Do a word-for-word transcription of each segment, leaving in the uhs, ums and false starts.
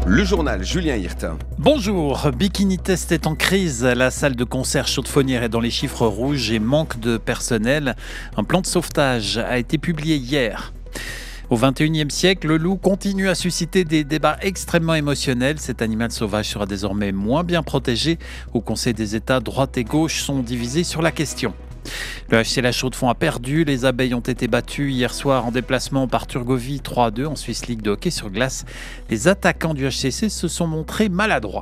Le journal Julien Hirtin. Bonjour, Bikini Test est en crise. La salle de concert Chaux-de-Fonnières est dans les chiffres rouges et manque de personnel. Un plan de sauvetage a été publié hier. Au vingt et unième siècle, le loup continue à susciter des débats extrêmement émotionnels. Cet animal sauvage sera désormais moins bien protégé. Au Conseil des États, droite et gauche sont divisés sur la question. Le H C La Chaux-de-Fonds a perdu. Les abeilles ont été battues hier soir en déplacement par Turgovie trois à deux en Swiss League de hockey sur glace. Les attaquants du H C C se sont montrés maladroits.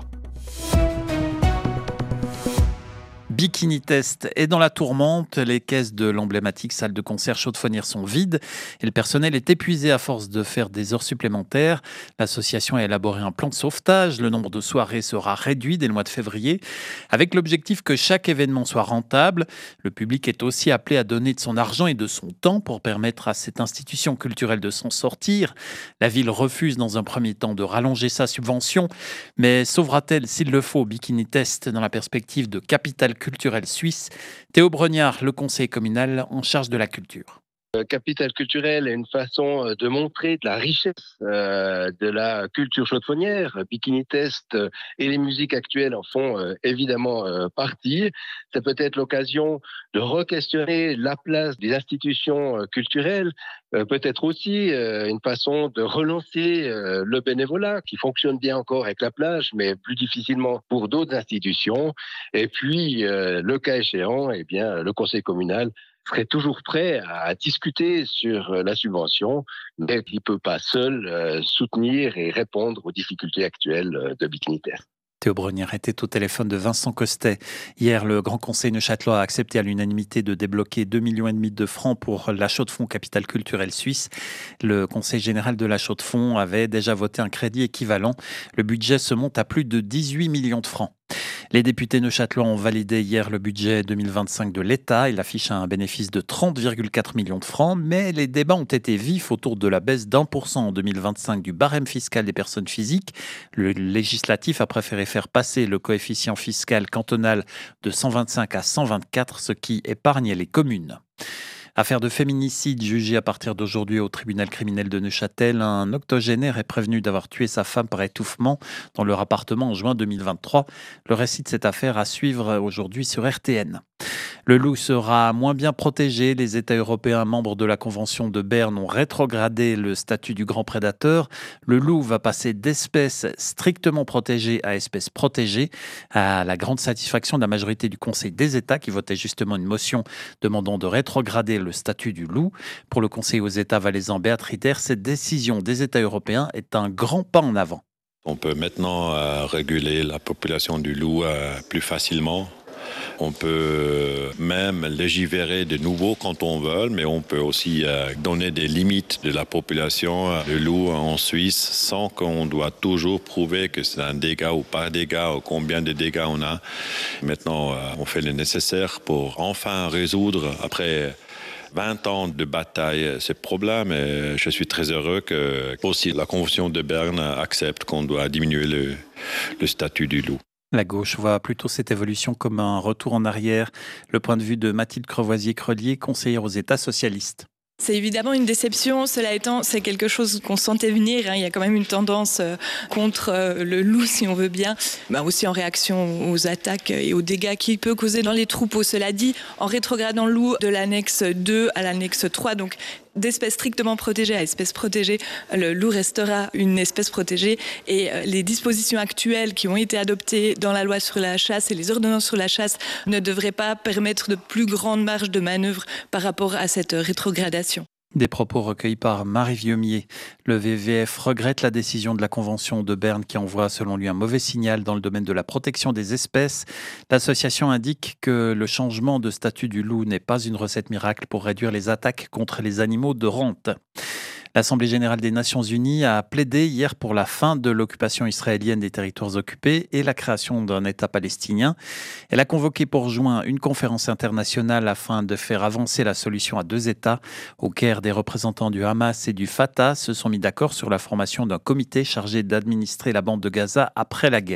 Bikini Test est dans la tourmente. Les caisses de l'emblématique salle de concert Chaux-de-Fonnières sont vides et le personnel est épuisé à force de faire des heures supplémentaires. L'association a élaboré un plan de sauvetage. Le nombre de soirées sera réduit dès le mois de février avec l'objectif que chaque événement soit rentable. Le public est aussi appelé à donner de son argent et de son temps pour permettre à cette institution culturelle de s'en sortir. La ville refuse dans un premier temps de rallonger sa subvention, mais sauvera-t-elle s'il le faut Bikini Test dans la perspective de capital culturel suisse? Théo Brognard, le conseiller communal en charge de la culture. Capital culturel est une façon de montrer de la richesse euh, de la culture chaux-de-fonnière. Bikini Test et les musiques actuelles en font euh, évidemment euh, partie. C'est peut-être l'occasion de re-questionner la place des institutions euh, culturelles, euh, peut-être aussi euh, une façon de relancer euh, le bénévolat qui fonctionne bien encore avec la plage, mais plus difficilement pour d'autres institutions. Et puis, euh, le cas échéant, eh bien, le conseil communal serait toujours prêt à discuter sur la subvention, mais il ne peut pas seul euh, soutenir et répondre aux difficultés actuelles de Bikini Test. Théo Brognard était au téléphone de Vincent Costet. Hier, le Grand Conseil neuchâtelois a accepté à l'unanimité de débloquer deux virgule cinq millions de francs pour la Chaux-de-Fonds, capitale culturelle suisse. Le Conseil général de la Chaux-de-Fonds avait déjà voté un crédit équivalent. Le budget se monte à plus de dix-huit millions de francs. Les députés neuchâtelois ont validé hier le budget deux mille vingt-cinq de l'État. Il affiche un bénéfice de trente virgule quatre millions de francs, mais les débats ont été vifs autour de la baisse d'un pour cent en deux mille vingt-cinq du barème fiscal des personnes physiques. Le législatif a préféré faire passer le coefficient fiscal cantonal de cent vingt-cinq à cent vingt-quatre, ce qui épargne les communes. Affaire de féminicide jugée à partir d'aujourd'hui au tribunal criminel de Neuchâtel. Un octogénaire est prévenu d'avoir tué sa femme par étouffement dans leur appartement en juin deux mille vingt-trois. Le récit de cette affaire à suivre aujourd'hui sur R T N. Le loup sera moins bien protégé. Les États européens membres de la Convention de Berne ont rétrogradé le statut du grand prédateur. Le loup va passer d'espèce strictement protégée à espèce protégée, à la grande satisfaction de la majorité du Conseil des États qui votait justement une motion demandant de rétrograder le statut du loup. Pour le Conseil aux États valaisan Beat Ritter, cette décision des États européens est un grand pas en avant. On peut maintenant euh, réguler la population du loup euh, plus facilement. On peut même légiférer de nouveau quand on veut, mais on peut aussi euh, donner des limites de la population de loup en Suisse sans qu'on doit toujours prouver que c'est un dégât ou pas un dégât ou combien de dégâts on a. Maintenant, euh, on fait le nécessaire pour enfin résoudre, après vingt ans de bataille, ce problème. Et je suis très heureux que aussi la Convention de Berne accepte qu'on doit diminuer le, le statut du loup. La gauche voit plutôt cette évolution comme un retour en arrière. Le point de vue de Mathilde Crevoisier-Crelier, conseillère aux États socialistes. C'est évidemment une déception, cela étant, c'est quelque chose qu'on sentait venir, hein. Il y a quand même une tendance euh, contre euh, le loup, si on veut bien, bah, aussi en réaction aux attaques et aux dégâts qu'il peut causer dans les troupeaux. Cela dit, en rétrogradant le loup de l'annexe deux à l'annexe trois, donc d'espèces strictement protégées à espèces protégées, le loup restera une espèce protégée et les dispositions actuelles qui ont été adoptées dans la loi sur la chasse et les ordonnances sur la chasse ne devraient pas permettre de plus grande marge de manœuvre par rapport à cette rétrogradation. Des propos recueillis par Marie Vieumier. Le V V F regrette la décision de la Convention de Berne qui envoie selon lui un mauvais signal dans le domaine de la protection des espèces. L'association indique que le changement de statut du loup n'est pas une recette miracle pour réduire les attaques contre les animaux de rente. L'Assemblée générale des Nations unies a plaidé hier pour la fin de l'occupation israélienne des territoires occupés et la création d'un État palestinien. Elle a convoqué pour juin une conférence internationale afin de faire avancer la solution à deux États. Au Caire, des représentants du Hamas et du Fatah se sont mis d'accord sur la formation d'un comité chargé d'administrer la bande de Gaza après la guerre.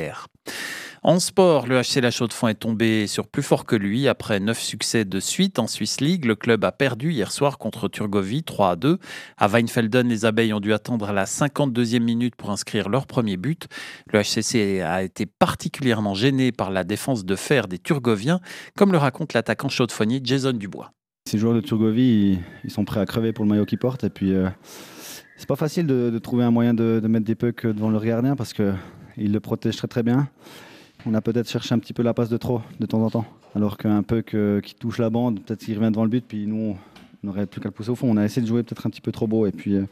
En sport, le H C La Chaux-de-Fonds est tombé sur plus fort que lui. Après neuf succès de suite en Swiss League, le club a perdu hier soir contre Turgovie trois à deux. À Weinfelden, les Abeilles ont dû attendre la cinquante-deuxième minute pour inscrire leur premier but. Le H C C a été particulièrement gêné par la défense de fer des Turgoviens, comme le raconte l'attaquant chaudefonnier Jason Dubois. Ces joueurs de Turgovie, ils, ils sont prêts à crever pour le maillot qu'ils portent. Et puis, euh, c'est pas facile de, de trouver un moyen de, de mettre des pucks devant le gardien parce qu'il le protège très très bien. On a peut-être cherché un petit peu la passe de trop de temps en temps. Alors qu'un puck euh, qui touche la bande, peut-être qu'il revient devant le but, puis nous, on n'aurait plus qu'à le pousser au fond. On a essayé de jouer peut-être un petit peu trop beau. Et puis, euh,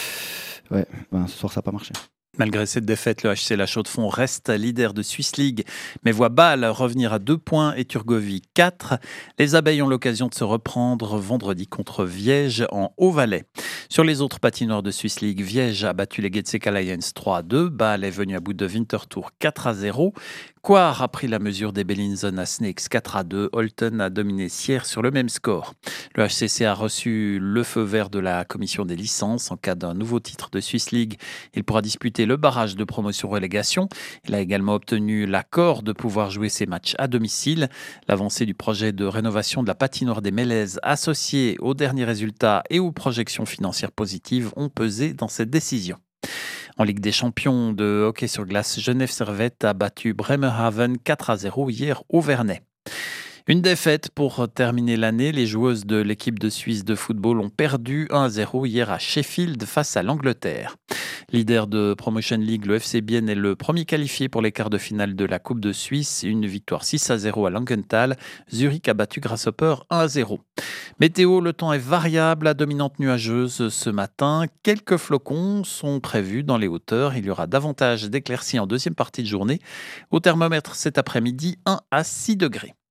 ouais, ben, ce soir, ça n'a pas marché. Malgré cette défaite, le H C La Chaux-de-Fonds reste leader de Swiss League, mais voit Bâle revenir à deux points et Turgovie quatre. Les Abeilles ont l'occasion de se reprendre vendredi contre Viège en Haut-Valais. Sur les autres patinoires de Swiss League, Viège a battu les Getseka Lions trois à deux. Bâle est venu à bout de Winterthur quatre à zéro. Coire a pris la mesure des Bellinson à Snakes quatre à deux. Holton a dominé Sierre sur le même score. Le H C C a reçu le feu vert de la commission des licences. En cas d'un nouveau titre de Swiss League, il pourra disputer le barrage de promotion-relégation. Il a également obtenu l'accord de pouvoir jouer ses matchs à domicile. L'avancée du projet de rénovation de la patinoire des Mélèzes associée aux derniers résultats et aux projections financières positives ont pesé dans cette décision. En Ligue des champions de hockey sur glace, Genève Servette a battu Bremerhaven quatre à zéro hier au Vernet. Une défaite pour terminer l'année. Les joueuses de l'équipe de Suisse de football ont perdu un à zéro hier à Sheffield face à l'Angleterre. Leader de Promotion League, le F C Bienne est le premier qualifié pour les quarts de finale de la Coupe de Suisse. Une victoire six à zéro à Langenthal. Zurich a battu Grasshopper un à zéro. Météo, le temps est variable à dominante nuageuse ce matin. Quelques flocons sont prévus dans les hauteurs. Il y aura davantage d'éclaircies en deuxième partie de journée. Au thermomètre cet après-midi, un à six degrés.